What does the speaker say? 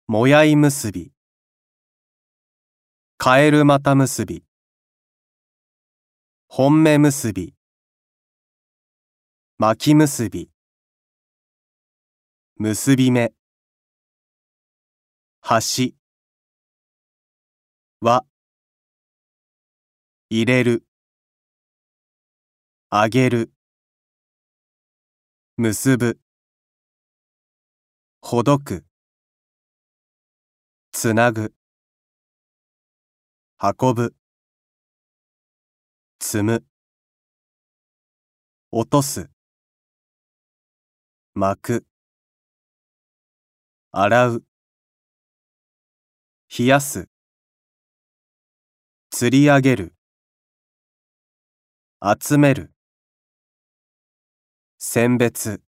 もやい結び、かえる股結び、本目結び、巻き結び、結び目、端、輪、入れる、あげる、結ぶ、ほどく、つなぐ、運ぶ、積む、落とす、巻く、洗う、冷やす、釣り上げる、集める、選別。